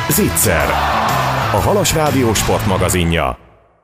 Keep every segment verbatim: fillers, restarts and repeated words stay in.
Zicser, a Halas Rádió sportmagazinja.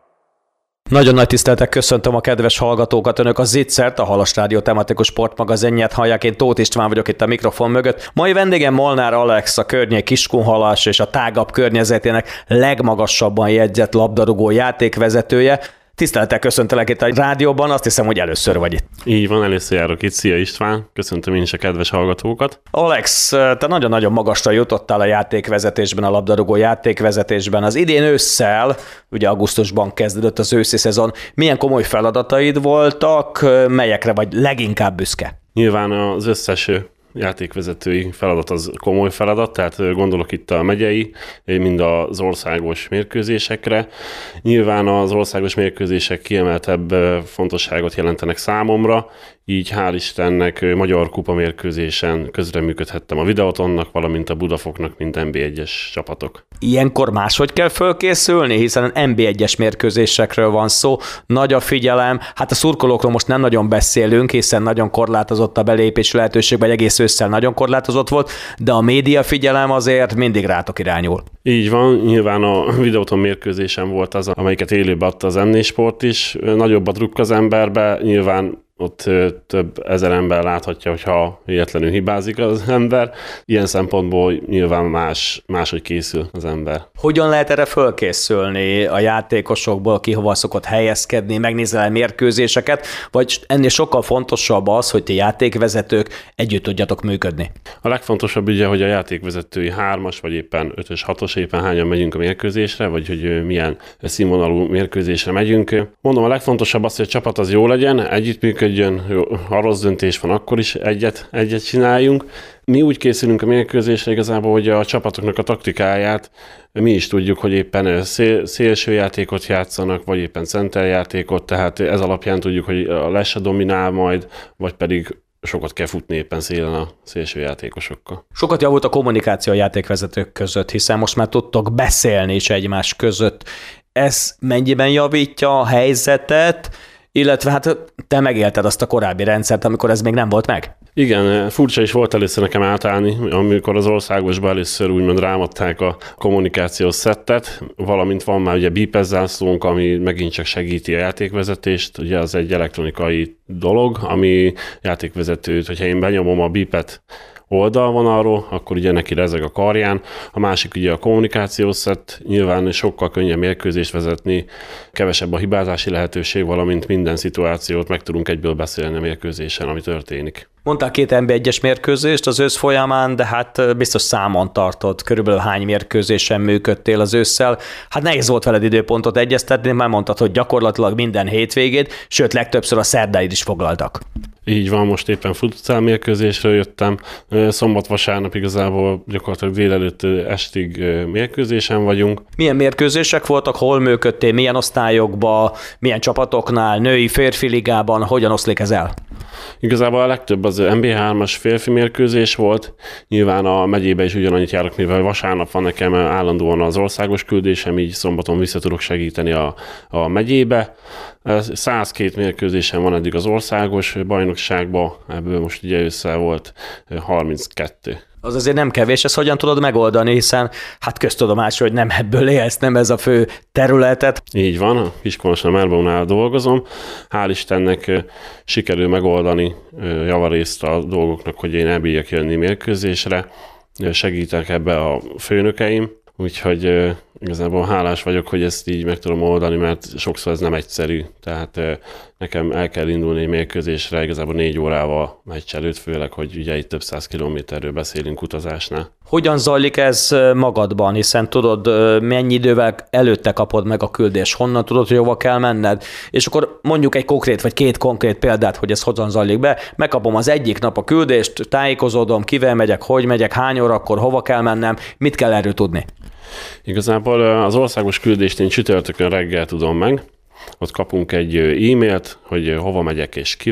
Nagyon nagy tisztelettel köszöntöm a kedves hallgatókat, önök a Zicsert, a Halas Rádió tematikus sportmagazinját hallják, én Tóth István vagyok itt a mikrofon mögött. Mai vendégem Molnár Alex, a környék Kiskunhalas és a tágabb környezetének legmagasabban jegyzett labdarúgó játékvezetője. Tisztelettel köszöntelek itt a rádióban, azt hiszem, hogy először vagy itt. Így van, először járok itt. Szia István, köszöntöm én is a kedves hallgatókat. Alex, te nagyon-nagyon magasra jutottál a játékvezetésben, a labdarúgó játékvezetésben. Az idén ősszel, ugye augusztusban kezdődött az őszi szezon, milyen komoly feladataid voltak, melyekre vagy leginkább büszke? Nyilván az összes játékvezetői feladat az komoly feladat, tehát gondolok itt a megyei, mind az országos mérkőzésekre. Nyilván az országos mérkőzések kiemeltebb fontosságot jelentenek számomra, így hál' Istennek magyar kupa mérkőzésen közreműködhettem a Videotonnak, valamint a Budafoknak, mint en bé egyes csapatok. Ilyenkor máshogy kell fölkészülni, hiszen en bé egyes mérkőzésekről van szó, nagy a figyelem, hát a szurkolókról most nem nagyon beszélünk, hiszen nagyon korlátozott a belépési lehetőség, vagy egész ősszel nagyon korlátozott volt, de a média figyelem azért mindig rátok irányul. Így van, nyilván a Videoton mérkőzésen volt az, amelyiket élőbe adta az em négy Sport is, nagyobb a drukk az emberbe, nyilván ott több ezer ember láthatja, hogyha véletlenül hibázik az ember. Ilyen szempontból nyilván más, máshogy készül az ember. Hogyan lehet erre fölkészülni a játékosokból, ki hova szokott helyezkedni, megnézel mérkőzéseket, vagy ennél sokkal fontosabb az, hogy ti játékvezetők együtt tudjatok működni? A legfontosabb ugye, hogy a játékvezetői hármas, vagy éppen ötös, hatos, éppen hányan megyünk a mérkőzésre, vagy hogy milyen színvonalú mérkőzésre megyünk. Mondom, a legfontosabb az, hogy a csapat az jó legyen, együttműködjön, ha rossz döntés van, akkor is egyet, egyet csináljunk. Mi úgy készülünk a mérkőzésre igazából, hogy a csapatoknak a taktikáját mi is tudjuk, hogy éppen szél, szélsőjátékot játszanak, vagy éppen centerjátékot, tehát ez alapján tudjuk, hogy a Lesse dominál majd, vagy pedig sokat kell futni éppen szélen a szélsőjátékosokkal. Sokat javult a kommunikáció a játékvezetők között, hiszen most már tudtok beszélni is egymás között. Ez mennyiben javítja a helyzetet, illetve hát te megélted azt a korábbi rendszert, amikor ez még nem volt meg? Igen, furcsa is volt először nekem átállni, amikor az országosban először úgymond rámadták a kommunikációs szettet, valamint van már ugye bípes zászlónk, ami megint csak segíti a játékvezetést, ugye az egy elektronikai dolog, ami játékvezetőt, hogyha én benyomom a bípet oldalvonalról, akkor ugye neki rezeg a karján. A másik ugye a kommunikációs szett, nyilván sokkal könnyebb mérkőzést vezetni, kevesebb a hibázási lehetőség, valamint minden szituációt meg tudunk egyből beszélni a mérkőzésen, ami történik. Mondtál két en bé egyes mérkőzést az ősz folyamán, de hát biztos számon tartod, körülbelül hány mérkőzésen működtél az ősszel. Hát nehéz volt veled időpontot egyeztetni, már mondtad, hogy gyakorlatilag minden hétvégét, sőt legtöbbször a szerdáid is foglaltak. Így van, most éppen futsal mérkőzésről jöttem. Szombat-vasárnap igazából gyakorlatilag délelőtt estig mérkőzésen vagyunk. Milyen mérkőzések voltak, hol működtél, milyen osztályokban, milyen csapatoknál, női, férfi ligában, hogyan oszlik ez el? Igazából a legtöbb az en bé hármas férfi mérkőzés volt. Nyilván a megyébe is ugyanannyit járok, mivel vasárnap van nekem állandóan az országos küldésem, így szombaton vissza tudok segíteni a, a megyébe. száz két mérkőzésen van eddig az országos bajnokságban, ebből most ugye ősszel volt harminckettő. Az azért nem kevés, ezt hogyan tudod megoldani, hiszen hát köztudomás, hogy nem ebből élsz, nem ez a fő területet. Így van, a Kiskunhalason Merbónál dolgozom. Hál' Istennek sikerül megoldani javarészt a dolgoknak, hogy én elbírjak jönni mérkőzésre. Segítek ebbe a főnökeim, úgyhogy igazából hálás vagyok, hogy ezt így meg tudom oldani, mert sokszor ez nem egyszerű. Tehát nekem el kell indulni egy mérkőzésre igazából négy órával meccs előtt, főleg, hogy ugye itt több száz kilométerről beszélünk utazásnál. Hogyan zajlik ez magadban, hiszen tudod, mennyi idővel előtte kapod meg a küldést, honnan tudod, hogy hova kell menned, és akkor mondjuk egy konkrét vagy két konkrét példát, hogy ez hogyan zajlik be. Megkapom az egyik nap a küldést, tájékozódom, kivel megyek, hogy megyek, hány órakor, hova kell mennem, mit kell erről tudni? Igazából az országos küldést én csütörtökön reggel tudom meg, ott kapunk egy e-mailt, hogy hova megyek és kivel.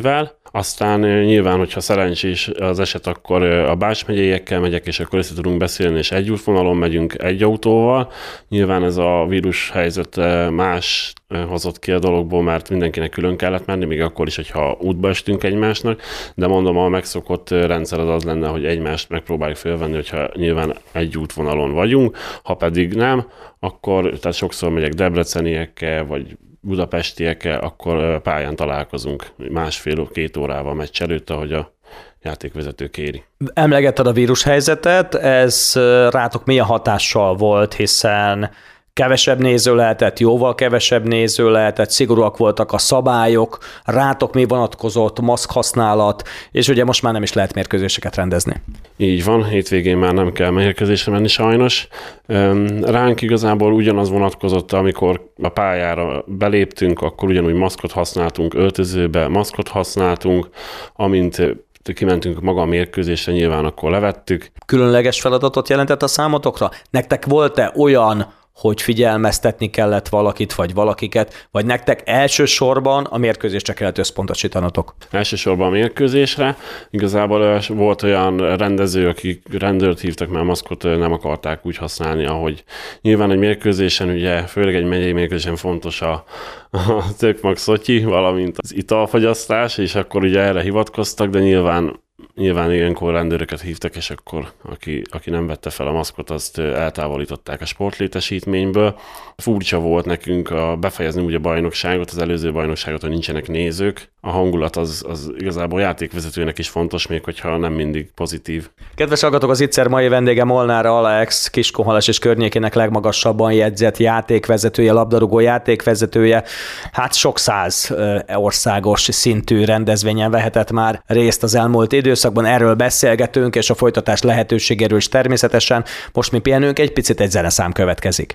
Aztán nyilván, hogyha szerencsés az eset, akkor a Bács megyeiekkel megyek, és akkor össze tudunk beszélni, és egy útvonalon megyünk egy autóval. Nyilván ez a vírus helyzet más hozott ki a dologból, mert mindenkinek külön kellett menni, még akkor is, hogyha útba estünk egymásnak, de mondom, a megszokott rendszer az az lenne, hogy egymást megpróbáljuk fölvenni, hogyha nyilván egy útvonalon vagyunk, ha pedig nem, akkor tehát sokszor megyek debreceniekkel, vagy budapestiekkel, akkor pályán találkozunk másfél-két órával meccs előtt, ahogy a játékvezető kéri. Emlegetted a vírushelyzetet, ez rátok milyen hatással volt, hiszen kevesebb néző lehetett, jóval kevesebb néző lehetett, szigorúak voltak a szabályok, rátok mi vonatkozott, maszk használat, és ugye most már nem is lehet mérkőzéseket rendezni. Így van, hétvégén már nem kell mérkőzésre menni sajnos. Ránk igazából ugyanaz vonatkozott, amikor a pályára beléptünk, akkor ugyanúgy maszkot használtunk, öltözőbe maszkot használtunk, amint kimentünk maga a mérkőzésre, nyilván akkor levettük. Különleges feladatot jelentett a számotokra? Nektek volt-e olyan, hogy figyelmeztetni kellett valakit, vagy valakiket, vagy nektek elsősorban a mérkőzésre kellett összpontosítanatok? Elsősorban a mérkőzésre. Igazából volt olyan rendező, akik rendőrt hívtak, mert a maszkot nem akarták úgy használni, ahogy nyilván egy mérkőzésen, ugye főleg egy megyei mérkőzésen fontos a, a tökmag szotyi, valamint az italfogyasztás, és akkor ugye erre hivatkoztak, de nyilván Nyilván ilyenkor rendőröket hívtak, és akkor aki, aki nem vette fel a maszkot, azt eltávolították a sportlétesítményből. Furcsa volt nekünk a befejezni úgy a bajnokságot, az előző bajnokságot, hogy nincsenek nézők. A hangulat az, az igazából játékvezetőnek is fontos, még hogyha nem mindig pozitív. Kedves hallgatók, az Ittszer mai vendége Molnár Alex, Kiskunhalas és környékének legmagasabban jegyzett játékvezetője, labdarúgó játékvezetője. Hát sok száz országos szintű rendezvényen vehetett már részt az elmúlt időszakban, erről beszélgetünk, és a folytatás lehetőségéről is természetesen. Most mi pihenünk, egy picit, egy zeneszám következik.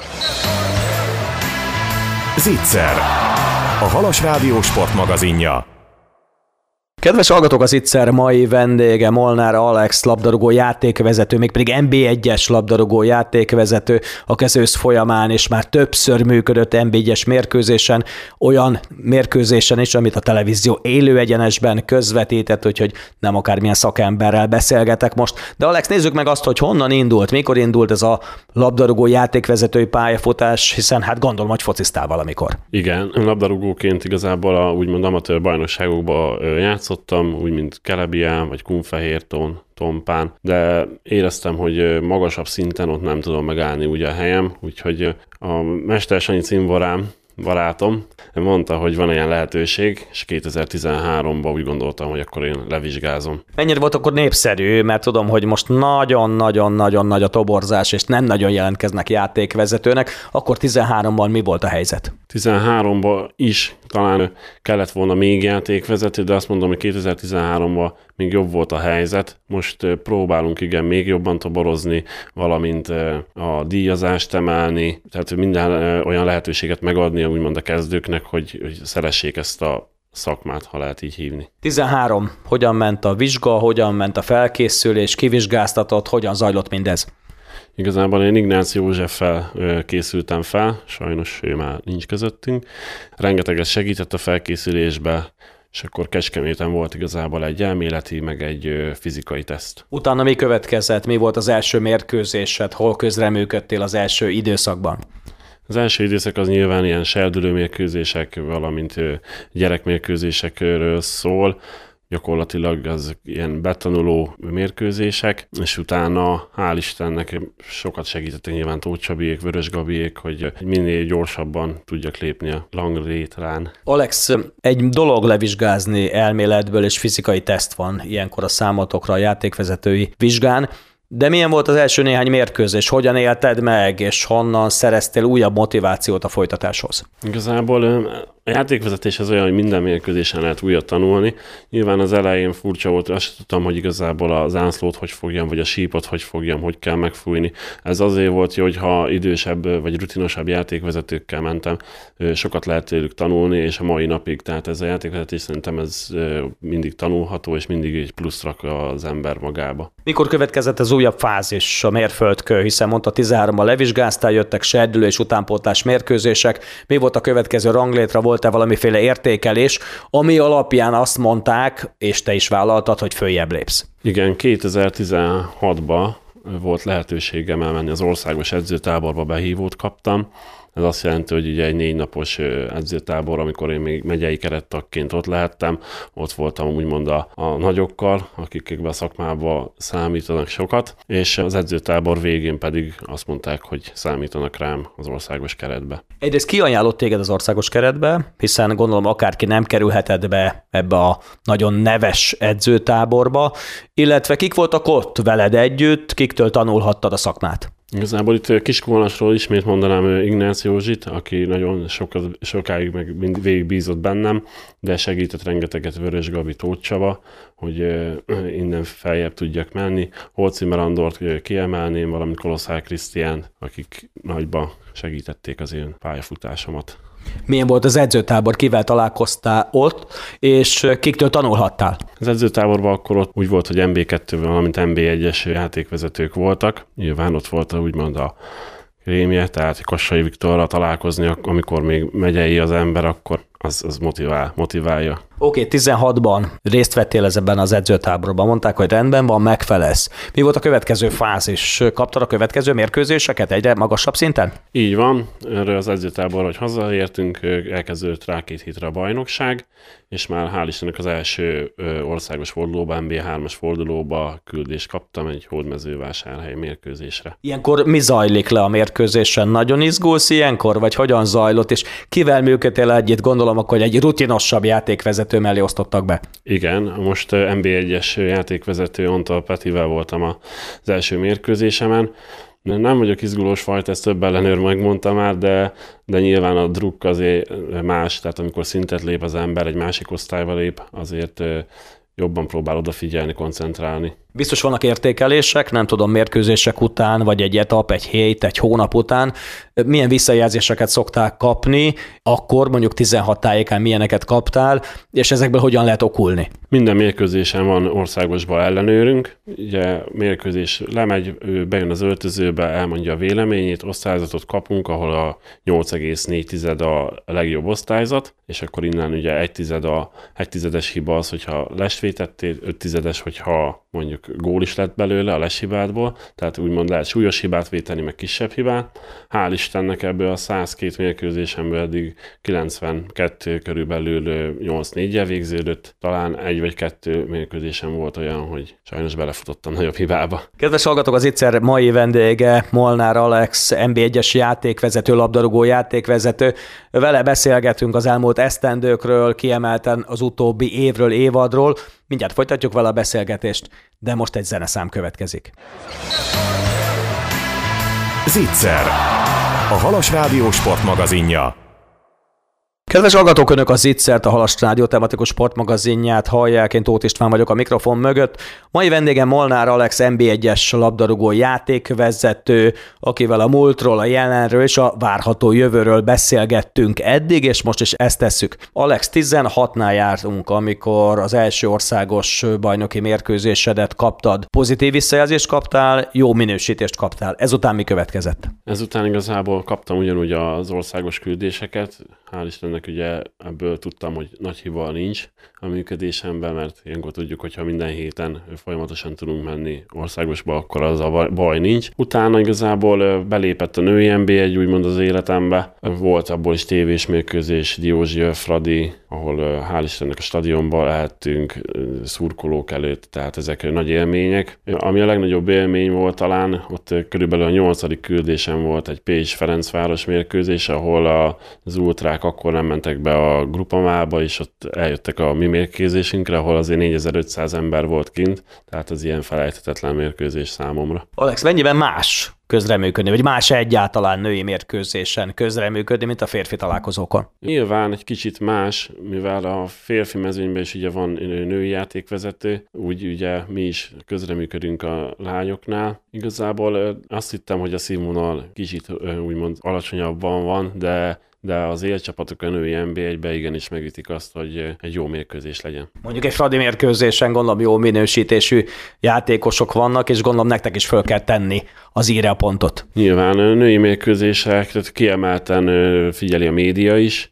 Zicser, a Halas Rádió sportmagazinja. Kedves hallgatók, az Ittszer mai vendége Molnár Alex, labdarúgó játékvezető, mégpedig en bé egyes labdarúgó játékvezető, a kezősz folyamán, és már többször működött en bé egyes mérkőzésen, olyan mérkőzésen is, amit a televízió élő egyenesben közvetített, úgyhogy nem akármilyen szakemberrel beszélgetek most. De Alex, nézzük meg azt, hogy honnan indult, mikor indult ez a labdarúgó játékvezetői pályafutás, hiszen hát gondolom, hogy fociztál valamikor. Igen, labdarúgóként igazából a úgymond amatőr bajnokságokban játszott, úgy, mint Kelebián, vagy Kunfehérton, Tompán, de éreztem, hogy magasabb szinten ott nem tudom megállni ugye a helyem, úgyhogy a Mester Sanyi cimborám, barátom, mondta, hogy van ilyen lehetőség, és kétezer-tizenháromban úgy gondoltam, hogy akkor én levizsgázom. Mennyire volt akkor népszerű, mert tudom, hogy most nagyon-nagyon-nagyon nagy a toborzás, és nem nagyon jelentkeznek játékvezetőnek, akkor tizenháromban mi volt a helyzet? tizenháromban is talán kellett volna még játékvezető, de azt mondom, hogy kétezer-tizenháromban még jobb volt a helyzet. Most próbálunk igen még jobban toborozni, valamint a díjazást emelni, tehát minden olyan lehetőséget megadni, úgymond a kezdőknek, hogy, hogy szeressék ezt a szakmát, ha lehet így hívni. tizenhárom. Hogyan ment a vizsga, hogyan ment a felkészülés, kivizsgáztatott, hogyan zajlott mindez? Igazából én Ignácy Józseffel készültem fel, sajnos ő már nincs közöttünk. Rengeteget segített a felkészülésbe, és akkor Kecskeméten volt igazából egy elméleti, meg egy fizikai teszt. Utána mi következett? Mi volt az első mérkőzésed? Hol közreműködtél az első időszakban? Az első időszak az nyilván ilyen serdülő mérkőzések, valamint gyerekmérkőzésekről szól. Gyakorlatilag az ilyen betanuló mérkőzések, és utána hál' Istennek sokat segítettek nyilván Tóth Csabiék, Vörös Gabiék, hogy minél gyorsabban tudjak lépni a langlétrán. Alex, egy dolog levizsgázni elméletből, és fizikai teszt van ilyenkor a számotokra a játékvezetői vizsgán, de milyen volt az első néhány mérkőzés? Hogyan élted meg, és honnan szereztél újabb motivációt a folytatáshoz? Igazából a játékvezetés az olyan, hogy minden mérkőzésen lehet újat tanulni. Nyilván az elején furcsa volt, azt sem tudtam, hogy igazából a zászlót hogy fogjam, vagy a sípot hogy fogjam, hogy kell megfújni. Ez azért volt jó, hogy ha idősebb vagy rutinosabb játékvezetőkkel mentem, sokat lehet tőlük tanulni, és a mai napig, tehát ez a játékvezetés szerintem ez mindig tanulható, és mindig egy plusz rak az ember magába. Mikor következett az újabb fázis, a mérföldkő, hiszen mondta tizenháromban levizsgáztál, jöttek serdülő és utánpótlás mérkőzések. Mi volt a következő ranglétra? volt-e valamiféle értékelés, ami alapján azt mondták, és te is vállaltad, hogy följebb lépsz? Igen, kétezer-tizenhatban volt lehetőségem elmenni az országos edzőtáborba, behívót kaptam. Ez azt jelenti, hogy ugye egy négy napos edzőtábor, amikor én még megyei kerettagként ott lehettem, ott voltam úgymond a, a nagyokkal, akik a szakmába számítanak sokat, és az edzőtábor végén pedig azt mondták, hogy számítanak rám az országos keretbe. Egyrészt ki ajánlott téged az országos keretbe, hiszen gondolom akárki nem kerülhetett be ebbe a nagyon neves edzőtáborba, illetve kik voltak ott veled együtt, kiktől tanulhattad a szakmát? Igazából itt Kiskunhalasról ismét mondanám Ignác Józsit, aki nagyon sokat, sokáig meg mind végig bízott bennem, de segített rengeteget Vörös Gabi, Tóth Csaba, hogy innen feljebb tudjak menni. Holcimmer Andort kiemelném, valamint Kolosszál Krisztián, akik nagyban segítették az én pályafutásomat. Milyen volt az edzőtábor, kivel találkoztál ott, és kiktől tanulhattál? Az edzőtáborban akkor ott úgy volt, hogy em bé kettő, valamint em bé egyes játékvezetők voltak. Nyilván ott volt úgymond a krémje, tehát Kassai Viktorral találkozni, amikor még megyei az ember, akkor az, az motivál, motiválja. Oké, okay, tizenhatban részt vettél ebben az edzőtáborban, mondták, hogy rendben van, megfelelsz. Mi volt a következő fázis? Kaptad a következő mérkőzéseket egyre magasabb szinten? Így van, erről az edzőtáborra, hogy hazaértünk, elkezdődött rá két hétre a bajnokság, és már hál' Istennek az első országos fordulóba, em bé hármas fordulóba küldést kaptam egy Hódmezővásárhely mérkőzésre. Ilyenkor mi zajlik le a mérkőzésen? Nagyon izgulsz ilyenkor, vagy hogyan zajlott, és kivel működtél együtt? Gondolom, akkor egy rutinosabb játékvezető mellé osztottak be. Igen, most em bé egyes játékvezető Antal Petivel voltam az első mérkőzésemen. Nem vagyok izgulós fajta, ezt több ellenőr megmondta már, de, de nyilván a drukk azért más, tehát amikor szintet lép az ember, egy másik osztályba lép, azért jobban próbál odafigyelni, koncentrálni. Biztos vannak értékelések, nem tudom, mérkőzések után, vagy egy etap, egy hét, egy hónap után. Milyen visszajelzéseket szoktál kapni, akkor mondjuk tizenhat tájékán milyeneket kaptál, és ezekből hogyan lehet okulni? Minden mérkőzésen van országosban ellenőrünk. Ugye mérkőzés lemegy, ő bejön az öltözőbe, elmondja a véleményét, osztályzatot kapunk, ahol a nyolc egész négy a legjobb osztályzat, és akkor innen ugye egy, tized a, egy tizedes hiba az, hogyha lesvétettél, öt tizedes, hogyha mondjuk gól is lett belőle a leshibádból, tehát úgymond lehet súlyos hibát véteni, meg kisebb hibát. Hál' Istennek ebből a száz két mérkőzésemből eddig kilencvenkettő körülbelül nyolc négyel végződött. Talán egy vagy kettő mérkőzésem volt olyan, hogy sajnos belefutottam nagyobb hibába. Kedves hallgatók, az Ittszer mai vendége Molnár Alex, em bé egyes játékvezető, labdarúgó játékvezető. Vele beszélgetünk az elmúlt esztendőkről, kiemelten az utóbbi évről, évadról. Mindjárt folytatjuk vele a beszélgetést, de most egy zeneszám következik. Zicser, a Halas Rádió sportmagazinja. Kedves hallgatók, önök a Zitzert, a Halas Rádió tematikus sportmagazinját hallják, én Tóth István vagyok a mikrofon mögött. Mai vendégem Molnár Alex, em bé egyes labdarúgó játékvezető, akivel a múltról, a jelenről és a várható jövőről beszélgettünk eddig, és most is ezt tesszük. Alex, tizenhatnál jártunk, amikor az első országos bajnoki mérkőzésedet kaptad. Pozitív visszajelzést kaptál, jó minősítést kaptál. Ezután mi következett? Ezután igazából kaptam ugyanúgy az országos küldéseket. Hál' Istennek ugye ebből tudtam, hogy nagy hiba nincs a működésemben, mert ilyenkor tudjuk, hogyha minden héten folyamatosan tudunk menni országosba, akkor az a baj nincs. Utána igazából belépett a női em bé egy úgymond az életembe. Volt abból is tévés mérkőzés, Diózsi, Fradi, ahol hál' Istennek a stadionban lehettünk, szurkolók előtt, tehát ezek nagy élmények. Ami a legnagyobb élmény volt talán, ott körülbelül a nyolcadik küldésem volt egy Pécs-Ferencváros mérkőzés, ahol az ultrák akkor nem mentek be a Grupamába, és ott eljöttek a mi mérkőzésünkre, ahol azért négyezer-ötszáz ember volt kint, tehát ez ilyen felejthetetlen mérkőzés számomra. Alex, mennyiben más közreműködni, vagy más egyáltalán női mérkőzésen közreműködni, mint a férfi találkozókon? Nyilván egy kicsit más, mivel a férfi mezőnyben is ugye van női játékvezető, úgy ugye mi is közreműködünk a lányoknál. Igazából azt hittem, hogy a színvonal kicsit úgymond alacsonyabban van, de de az élcsapatok a női em bé egyben igenis megütik azt, hogy egy jó mérkőzés legyen. Mondjuk egy Fradi mérkőzésen gondolom jó minősítésű játékosok vannak, és gondolom nektek is föl kell tenni az íre a pontot. Nyilván női mérkőzések, tehát kiemelten figyeli a média is,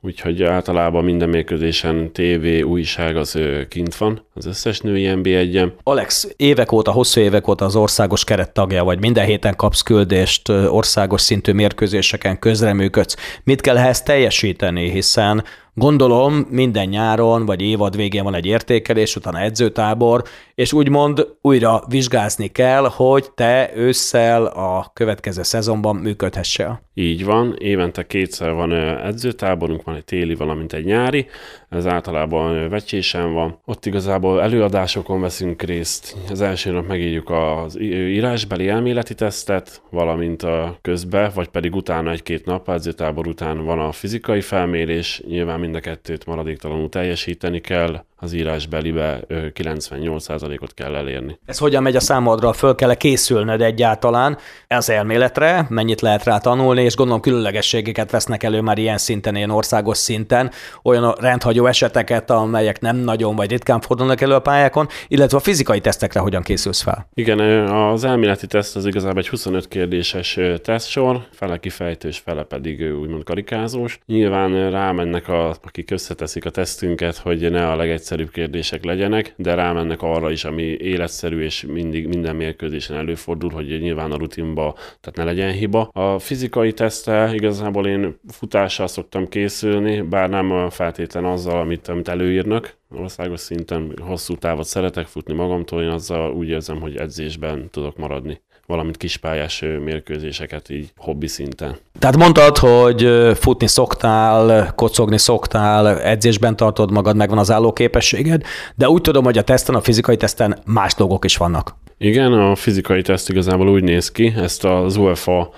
úgyhogy általában minden mérkőzésen tévé, újság az kint van, az összes női en bé egyen. Alex, évek óta, hosszú évek óta az országos kerettagja vagy, minden héten kapsz küldést, országos szintű mérkőzéseken közreműködsz. Mit kell ehhez teljesíteni, hiszen gondolom minden nyáron vagy évad végén van egy értékelés, utána edzőtábor, és úgymond újra vizsgázni kell, hogy te ősszel a következő szezonban működhessél. Így van, évente kétszer van edzőtáborunk, van egy téli, valamint egy nyári, ez általában Vecsésen van. Ott igazából előadásokon veszünk részt. Az első nap megírjuk az írásbeli elméleti tesztet, valamint a közbe, vagy pedig utána egy-két nap, edzőtábor után van a fizikai felmérés, nyilván mind a kettőt maradéktalanul teljesíteni kell, az írásbelibe kilencvennyolc százalékot kell elérni. Ez hogyan megy a számodra? Föl kell készülned egyáltalán az elméletre, mennyit lehet rá tanulni, és gondolom különlegességeket vesznek elő már ilyen szinten, ilyen országos szinten, olyan rendhagyó eseteket, amelyek nem nagyon vagy ritkán fordulnak elő a pályákon, illetve a fizikai tesztekre hogyan készülsz fel? Igen, az elméleti teszt az igazából egy huszonöt kérdéses tesztsor, fele kifejtős, fele pedig úgymond karikázós. Nyilván rámennek, a, akik összeteszik a tesztünket, hogy ne a legegyszerűbb kérdések legyenek, de rámennek arra is, ami életszerű, és mindig minden mérkőzésen előfordul, hogy nyilván a rutinba, tehát ne legyen hiba. A fizikai teszttel igazából én futással szoktam készülni, bár nem feltétlen azzal, amit, amit előírnak. Országos szinten hosszú távot szeretek futni magamtól, én azzal úgy érzem, hogy edzésben tudok maradni, valamint kispályás mérkőzéseket így hobbi szinten. Tehát mondtad, hogy futni szoktál, kocogni szoktál, edzésben tartod magad, megvan az állóképességed, de úgy tudom, hogy a teszten, a fizikai teszten más dolgok is vannak. Igen, a fizikai teszt igazából úgy néz ki, ezt az u ef á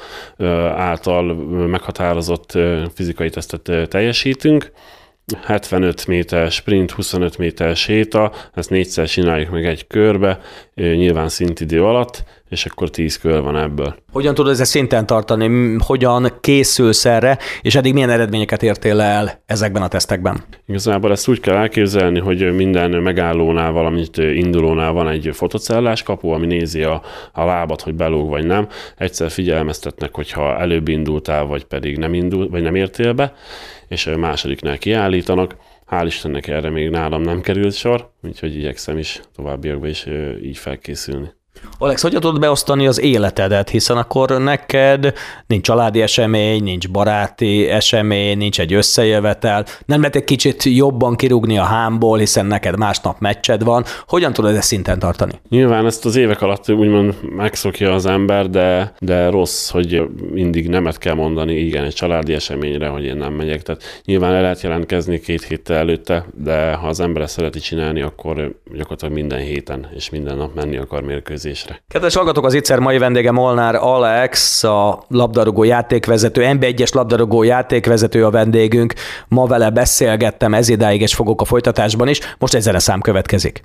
által meghatározott fizikai tesztet teljesítünk, hetvenöt méter sprint, huszonöt méter séta, ezt négyszer csináljuk meg egy körbe, nyilván szintidő alatt, és akkor tíz kör van ebből. Hogyan tudod ezt szinten tartani? Hogyan készülsz erre, és eddig milyen eredményeket értél el ezekben a tesztekben? Igazából ezt úgy kell elképzelni, hogy minden megállónál, valamint indulónál van egy fotocellás kapu, ami nézi a, a lábat, hogy belóg vagy nem. Egyszer figyelmeztetnek, hogyha előbb indultál, vagy pedig nem indult, vagy nem értél be, és a másodiknál kiállítanak. Hál' Istennek erre még nálam nem került sor, úgyhogy igyekszem is továbbiakban is így felkészülni. Alex, hogyan tudod beosztani az életedet, hiszen akkor neked nincs családi esemény, nincs baráti esemény, nincs egy összejövetel, nem lehet egy kicsit jobban kirúgni a hámból, hiszen neked másnap meccsed van. Hogyan tudod ezt szinten tartani? Nyilván ezt az évek alatt úgymond megszokja az ember, de, de rossz, hogy mindig nemet kell mondani, igen, egy családi eseményre, hogy én nem megyek. Tehát nyilván el lehet jelentkezni két héttel előtte, de ha az ember ezt szereti csinálni, akkor gyakorlatilag minden héten és minden nap menni akar mérkőzni. Kedves hallgatók, az Ittszer mai vendége Molnár Alex, a labdarúgó játékvezető, en bé egyes labdarúgó játékvezető a vendégünk. Ma vele beszélgettem ez idáig, és fogok a folytatásban is. Most egy zeneszám következik.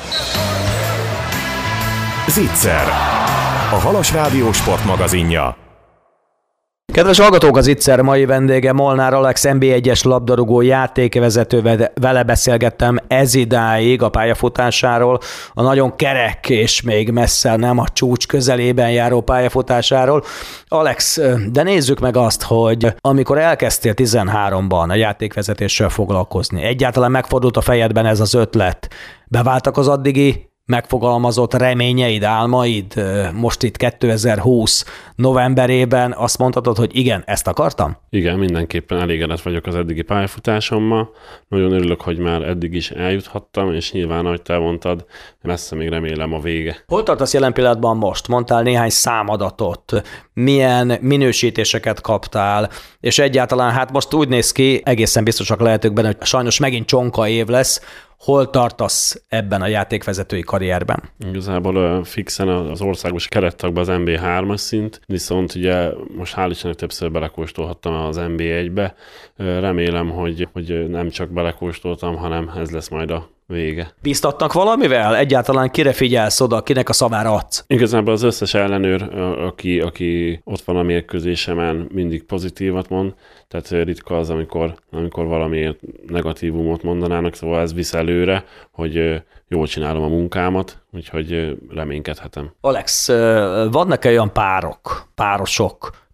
Zicser, a Halas Rádió sportmagazinja. Kedves hallgatók, az Ittszer mai vendége Molnár Alex, en bé egyes labdarúgó játékvezető, vele beszélgettem ez idáig a pályafutásáról, a nagyon kerek és még messze nem a csúcs közelében járó pályafutásáról. Alex, de nézzük meg azt, hogy amikor elkezdtél tizenháromban a játékvezetéssel foglalkozni, egyáltalán megfordult a fejedben ez az ötlet, beváltak az addigi megfogalmazott reményeid, álmaid, most itt kétezer-húsz novemberében azt mondhatod, hogy igen, ezt akartam? Igen, mindenképpen elégedett vagyok az eddigi pályafutásommal. Nagyon örülök, hogy már eddig is eljuthattam, és nyilván, ahogy te mondtad, messze még remélem a vége. Hol tartasz jelen pillanatban most? Mondtál néhány számadatot, milyen minősítéseket kaptál, és egyáltalán hát most úgy néz ki, egészen biztosak lehetünk benne, hogy sajnos megint csonka év lesz. Hol tartasz ebben a játékvezetői karrierben? Igazából fixen az országos kerettagban az en bé hármas szint, viszont ugye most hál' Istennek többször belekóstolhattam az en bé egybe. Remélem, hogy, hogy nem csak belekóstoltam, hanem ez lesz majd a vége. Bíztatnak valamivel? Egyáltalán kire figyelsz oda, kinek a szavára adsz? Igazából az összes ellenőr, aki, aki ott van a mérkőzésemen, mindig pozitívat mond, tehát ritka az, amikor, amikor valami negatívumot mondanának, szóval ez visz előre, hogy jól csinálom a munkámat, úgyhogy reménykedhetem. Alex, vannak-e olyan párok, párosok,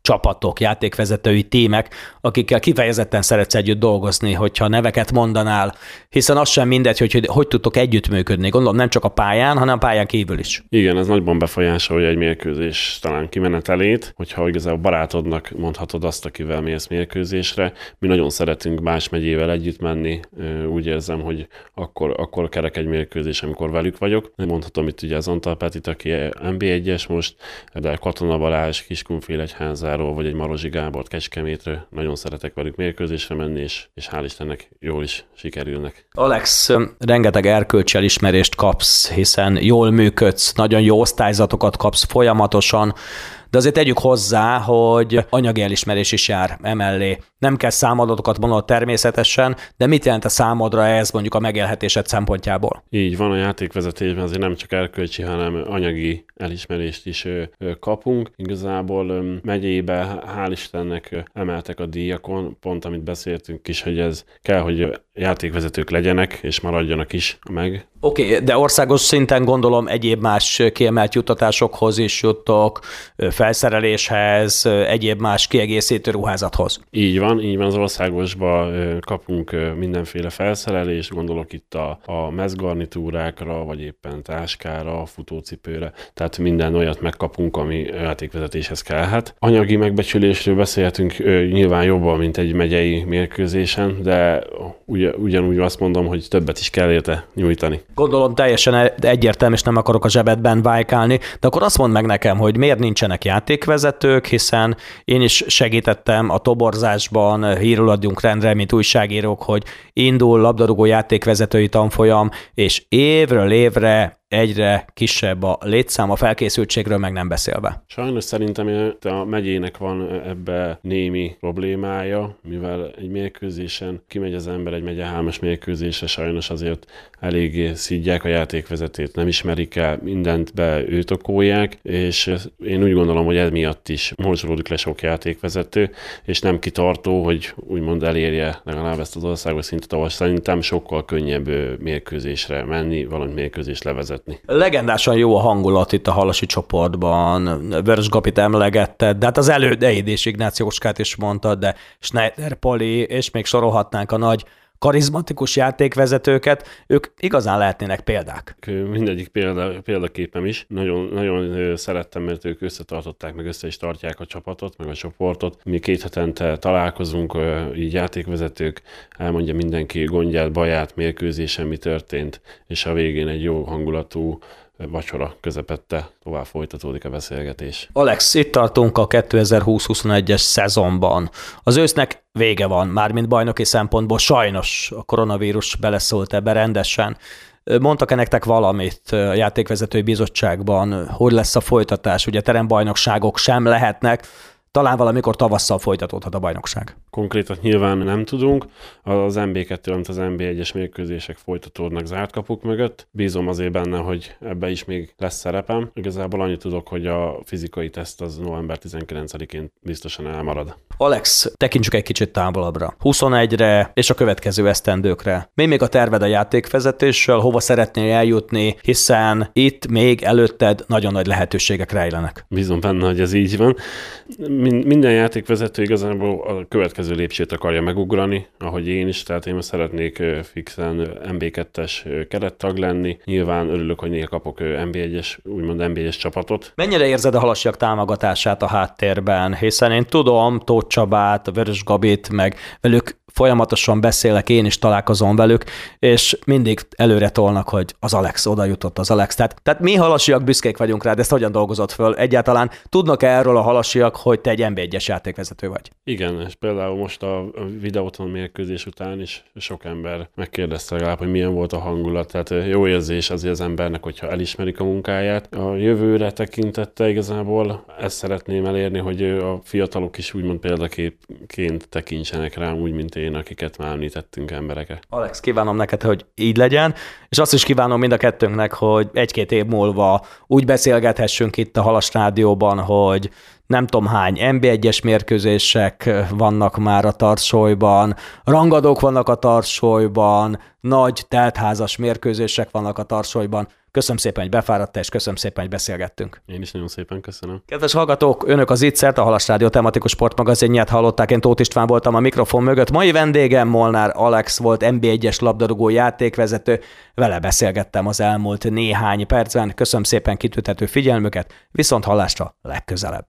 csapatok, játékvezetői tímek, akikkel kifejezetten szeretsz együtt dolgozni, hogyha neveket mondanál, hiszen az sem mindegy, hogy hogy, hogy tudtok együttműködni. Gondolom nem csak a pályán, hanem a pályán kívül is. Igen, ez nagyban befolyásolja egy mérkőzés talán kimenetelét, hogyha igazából barátodnak mondhatod azt, akivel mész mérkőzésre. Mi nagyon szeretünk más megyével együtt menni, úgy érzem, hogy akkor, akkor kerek egy mérkőzés, amikor velük vagyok. Mondhatom itt ugye az Antal Petit, aki en bé egyes most, de Katona Balázs, Kiskunfélegyházáról, vagy egy Marozsi Gábort Kecskemétről. Nagyon szeretek velük mérkőzésre menni, és, és hál' Istennek jól is sikerülnek. Alex, rengeteg erkölcsi elismerést kapsz, hiszen jól működsz, nagyon jó osztályzatokat kapsz folyamatosan, de azért tegyük hozzá, hogy anyagi elismerés is jár emellé. Nem kell számadatokat mondanod természetesen, de mit jelent a számodra ez mondjuk a megélhetésed szempontjából? Így van, a játékvezetésben azért nem csak erkölcsi, hanem anyagi elismerést is kapunk. Igazából megyébe hál' Istennek emeltek a díjakon, pont amit beszéltünk is, hogy ez kell, hogy játékvezetők legyenek, és maradjanak is meg. Oké, okay, de országos szinten gondolom egyéb más kiemelt juttatásokhoz is juttok, felszereléshez, egyéb más kiegészítő ruházathoz. Így van, így van, az országosba kapunk mindenféle felszerelést, gondolok itt a, a mezgarnitúrákra, vagy éppen táskára, futócipőre, tehát minden olyat megkapunk, ami játékvezetéshez kellhet. Anyagi megbecsülésről beszélhetünk nyilván jobban, mint egy megyei mérkőzésen, de ugy, ugyanúgy azt mondom, hogy többet is kell érte nyújtani. Gondolom teljesen egyértelmű, és nem akarok a zsebedben vájkálni, de akkor azt mondd meg nekem, hogy miért nincsenek játékvezetők, hiszen én is segítettem a toborzásban, hírül adjunk rendre, mint újságírók, hogy indul labdarúgó játékvezetői tanfolyam, és évről évre egyre kisebb a létszám, a felkészültségről meg nem beszélve. Sajnos szerintem a megyének van ebbe némi problémája, mivel egy mérkőzésen kimegy az ember egy megye hármas mérkőzésre, sajnos azért eléggé szidják a játékvezetőt, nem ismerik el, mindent be őt okolják, és én úgy gondolom, hogy ez miatt is morzsolódik le sok játékvezető, és nem kitartó, hogy úgymond elérje legalább ezt az országos szintet, ahol szerintem sokkal könnyebb mérkőzésre menni, valami mérkőzést levezetni. Legendásan jó a hangulat itt a halasi csoportban, Vörös Gabit emlegetted, de hát az elődeid és Ignációskát is mondtad, de Schneider Pali, és még sorolhatnánk a nagy karizmatikus játékvezetőket, ők igazán lehetnének példák. Mindegyik példa, példaképem is. Nagyon, nagyon szerettem, mert ők összetartották, meg össze is tartják a csapatot, meg a csoportot. Mi két hetente találkozunk, így játékvezetők, elmondja mindenki gondját, baját, mérkőzésen mi történt, és a végén egy jó hangulatú vacsora közepette tovább folytatódik a beszélgetés. Alex, itt tartunk a kétezer-húsz-huszonegyes szezonban. Az ősznek vége van, mármint bajnoki szempontból sajnos a koronavírus beleszólt ebbe rendesen. Mondtak-e nektek valamit a játékvezetői bizottságban, hogy lesz a folytatás? Ugye terembajnokságok sem lehetnek, talán valamikor tavasszal folytatódhat a bajnokság. Konkrétan nyilván nem tudunk. Az en bé kettő, amit az en bé egyes mérkőzések folytatódnak zárt kapuk mögött. Bízom azért benne, hogy ebbe is még lesz szerepem. Igazából annyit tudok, hogy a fizikai teszt az november tizenkilencedikén biztosan elmarad. Alex, tekintsük egy kicsit távolabbra. huszonegyre és a következő esztendőkre. Mi még a terved a játékvezetéssel, hova szeretnél eljutni, hiszen itt még előtted nagyon nagy lehetőségek rejlenek. Bízom benne, hogy ez így van. Minden játékvezető igazából a következő lépcsőt akarja megugrani, ahogy én is, tehát én szeretnék fixen en bé kettes kerettag lenni. Nyilván örülök, hogy néha kapok en bé egyes, úgymond en bé egyes csapatot. Mennyire érzed a halasiak támogatását a háttérben? Hiszen én tudom, Tóth Csabát, Vörös Gabit, meg velük folyamatosan beszélek, én is találkozom velük, és mindig előre tolnak, hogy az Alex oda jutott, az Alex. Tehát, tehát mi halasiak büszkék vagyunk rá, de ezt hogyan dolgozott föl? Egyáltalán tudnak -e erről a halasiak, hogy te egy en bé egyes játékvezető vagy? Igen, és például most a videóton mérkőzés után is sok ember megkérdezte legalább, hogy milyen volt a hangulat. Tehát jó érzés azért az embernek, hogyha elismerik a munkáját. A jövőre tekintette igazából ezt szeretném elérni, hogy a fiatalok is úgymond példaképként tekintsenek rám, úgy, mint én, akiket már említettünk emberekre. Alex, kívánom neked, hogy így legyen, és azt is kívánom mind a kettőnknek, hogy egy-két év múlva úgy beszélgethessünk itt a Halas Rádióban, hogy nem tudom hány en bé egyes mérkőzések vannak már a tarsolyban, rangadók vannak a tarsolyban, nagy teltházas mérkőzések vannak a tarsolyban. Köszönöm szépen, hogy befáradtál, és köszönöm szépen, hogy beszélgettünk. Én is nagyon szépen köszönöm. Kedves hallgatók, önök az Zicsert, a Halas Rádió tematikus sportmagazinját hallották, én Tóth István voltam a mikrofon mögött. Mai vendégem Molnár Alex volt, en bé egyes labdarúgó játékvezető, vele beszélgettem az elmúlt néhány percben. Köszönöm szépen kitüntető figyelmüket, viszont hallásra legközelebb.